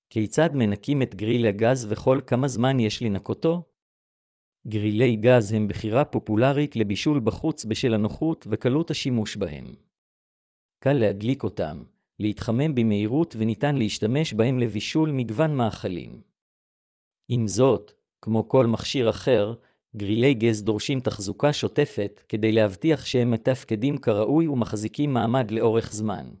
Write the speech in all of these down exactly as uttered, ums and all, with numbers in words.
כיצד מנקים את גריל הגז וכל כמה זמן יש לנקותו? גרילי גז הם בחירה פופולרית לבישול בחוץ בשל הנוחות וקלות השימוש בהם. קל להדליק אותם, להתחמם במהירות וניתן להשתמש בהם לבישול מגוון מאכלים. עם זאת, כמו כל מכשיר אחר, גרילי גז דורשים תחזוקה שוטפת כדי להבטיח שהם מתפקדים כראוי ומחזיקים מעמד לאורך זמן.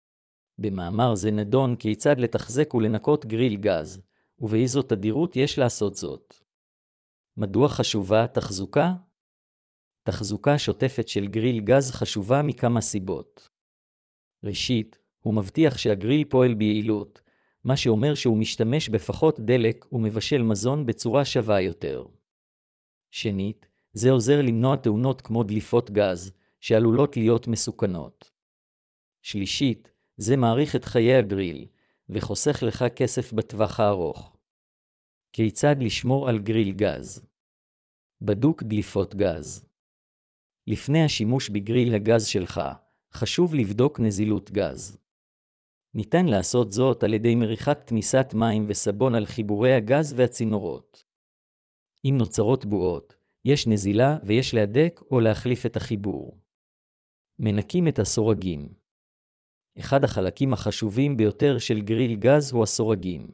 במאמר זה נדון כיצד לתחזק ולנקות גריל גז, ובאיזו תדירות יש לעשות זאת. מדוע חשובה תחזוקה? תחזוקה שוטפת של גריל גז חשובה מכמה סיבות. ראשית, הוא מבטיח שהגריל פועל ביעילות, מה שאומר שהוא משתמש בפחות דלק ומבשל מזון בצורה שווה יותר. שנית, זה עוזר למנוע תאונות כמו דליפות גז, שעלולות להיות מסוכנות. שלישית, זה מאריך את חיי הגריל, וחוסך לך כסף בטווח הארוך. כיצד לשמור על גריל גז? בדוק דליפות גז. לפני השימוש בגריל הגז שלך, חשוב לבדוק נזילות גז. ניתן לעשות זאת על ידי מריחת תמיסת מים וסבון על חיבורי הגז והצינורות. אם נוצרות בועות, יש נזילה ויש להדק או להחליף את החיבור. מנקים את הסורגים. אחד החלקים החשובים ביותר של גריל גז הוא הסורגים.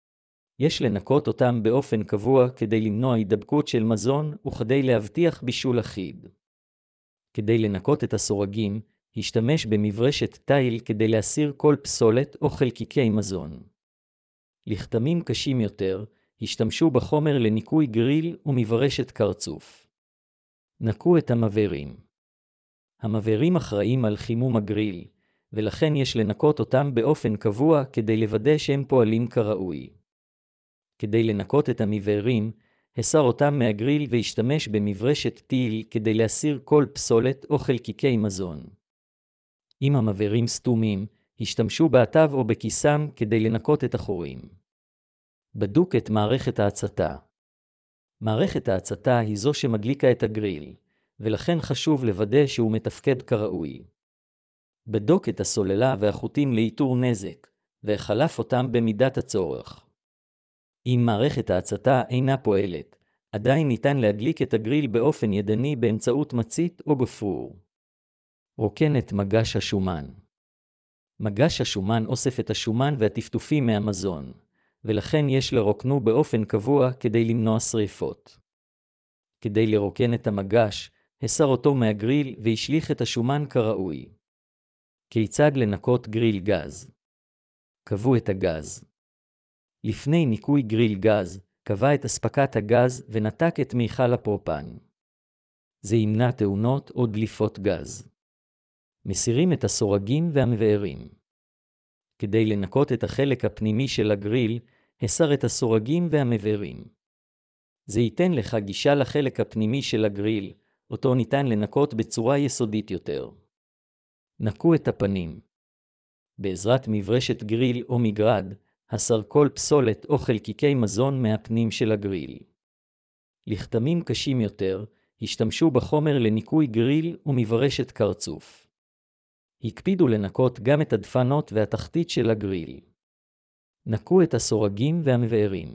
יש לנקות אותם באופן קבוע כדי למנוע הידבקות של מזון וכדי להבטיח בישול אחיד. כדי לנקות את הסורגים, השתמש במברשת תיל כדי להסיר כל פסולת או חלקיקי מזון. לכתמים קשים יותר, השתמשו בחומר לניקוי גריל ומברשת קרצוף. נקו את המבערים. המבערים אחראים על חימום הגריל, ולכן יש לנקות אותם באופן קבוע כדי לוודא שהם פועלים כראוי. כדי לנקות את המבערים, הסר אותם מהגריל והשתמש במברשת תיל כדי להסיר כל פסולת או חלקיקי מזון. אם המבערים סתומים, השתמשו בעטב או בכיסם כדי לנקות את החורים. בדוק את מערכת ההצתה. מערכת ההצתה היא זו שמדליקה את הגריל, ולכן חשוב לוודא שהוא מתפקד כראוי. בדוק את הסוללה והחוטים לאיתור נזק, והחלף אותם במידת הצורך. אם מערכת ההצתה אינה פועלת, עדיין ניתן להדליק את הגריל באופן ידני באמצעות מצית או גפרור. רוקן את מגש השומן. מגש השומן אוסף את השומן והטפטופים מהמזון, ולכן יש לרוקנו באופן קבוע כדי למנוע שריפות. כדי לרוקן את המגש, הסר אותו מהגריל והשליך את השומן כראוי. כיצד לנקות גריל גז? קבעו את הגז. לפני ניקוי גריל גז, קבע את אספקת הגז ונתק את מיכל הפרופן. זה ימנע תאונות או דליפות גז. מסירים את הסורגים והמבערים. כדי לנקות את החלק הפנימי של הגריל, הסר את הסורגים והמבערים. זה ייתן לך גישה לחלק הפנימי של הגריל, אותו ניתן לנקות בצורה יסודית יותר. נקו את הפנים. בעזרת מברשת גריל או מגרד, הסר כל פסולת או חלקיקי מזון מהפנים של הגריל. לכתמים קשים יותר, השתמשו בחומר לניקוי גריל ומברשת קרצוף. הקפידו לנקות גם את הדפנות והתחתית של הגריל. נקו את הסורגים והמבערים.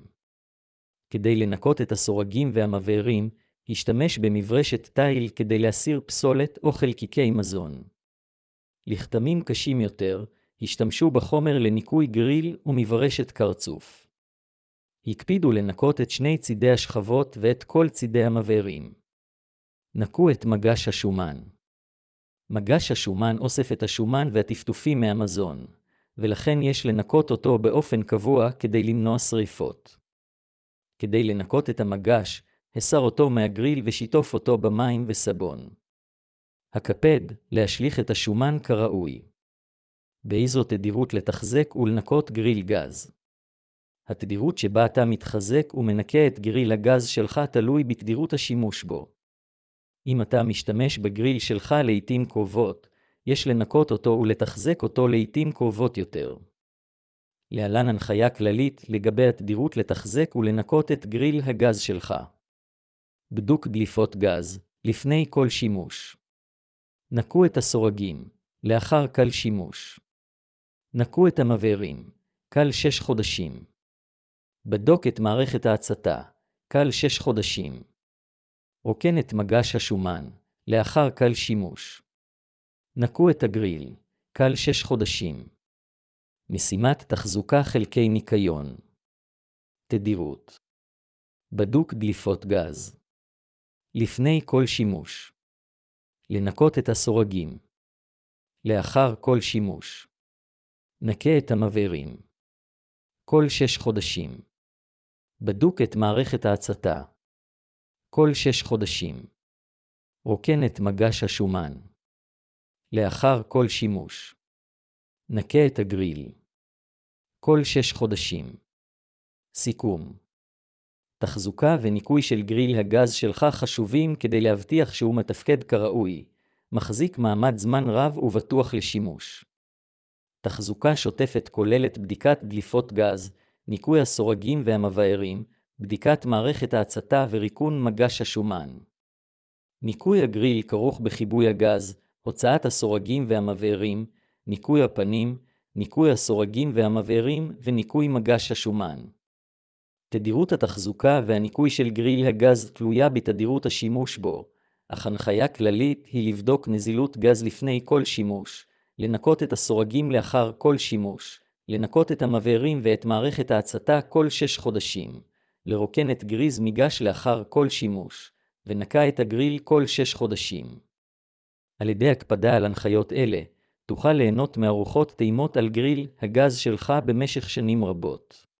כדי לנקות את הסורגים והמבערים, השתמש במברשת תיל כדי להסיר פסולת או חלקיקי מזון. לכתמים קשים יותר, השתמשו בחומר לניקוי גריל ומברשת קרצוף. הקפידו לנקות את שני צידי השכבות ואת כל צידי המבערים. נקו את מגש השומן. מגש השומן אוסף את השומן והטפטופים מהמזון, ולכן יש לנקות אותו באופן קבוע כדי למנוע שריפות. כדי לנקות את המגש, הסר אותו מהגריל ושיטוף אותו במים וסבון. הקפד להשליך את השומן כראוי. באיזו תדירות לתחזק ולנקות גריל גז. התדירות שבה אתה מתחזק ומנקה את גריל הגז שלך תלוי בתדירות השימוש בו. אם אתה משתמש בגריל שלך לעתים קרובות, יש לנקות אותו ולתחזק אותו לעתים קרובות יותר. להלן הנחיה כללית לגבי התדירות לתחזק ולנקות את גריל הגז שלך. בדוק דליפות גז, לפני כל שימוש. נקו את הסורגים, לאחר כל שימוש. נקו את המבערים, כל שש חודשים. בדוק את מערכת ההצתה, קל שש חודשים. רוקן את מגש השומן, לאחר קל שימוש. נקו את הגריל, קל שש חודשים. משימת תחזוקה חלקי ניקיון. תדירות. בדוק דליפות גז. לפני כל שימוש. לנקות את הסורגים. לאחר כל שימוש. נקה את המבערים. כל שש חודשים. בדוק את מערכת ההצתה. כל שש חודשים. רוקן את מגש השומן. לאחר כל שימוש. נקה את הגריל. כל שש חודשים. סיכום. תחזוקה וניקוי של גריל הגז שלך חשובים כדי להבטיח שהוא מתפקד כראוי, מחזיק מעמד זמן רב ובטוח לשימוש. תחזוקה שוטפת כוללת בדיקת דליפות גז, ניקוי הסורגים והמבערים, בדיקת מערכת ההצתה וריקון מגש השומן. ניקוי הגריל כרוך בכיבוי הגז, הוצאת הסורגים והמבערים, ניקוי הפנים, ניקוי הסורגים והמבערים וניקוי מגש השומן. תדירות התחזוקה והניקוי של גריל הגז תלויה בתדירות השימוש בו, אך הנחיה כללית היא לבדוק נזילות גז לפני כל שימוש, לנקות את הסורגים לאחר כל שימוש, לנקות את המבערים ואת מערכת ההצתה כל שש חודשים, לרוקן את גריז מגש לאחר כל שימוש, ונקה את הגריל כל שש חודשים. על ידי הקפדה על הנחיות אלה, תוכל ליהנות מארוחות טעימות על גריל הגז שלך במשך שנים רבות.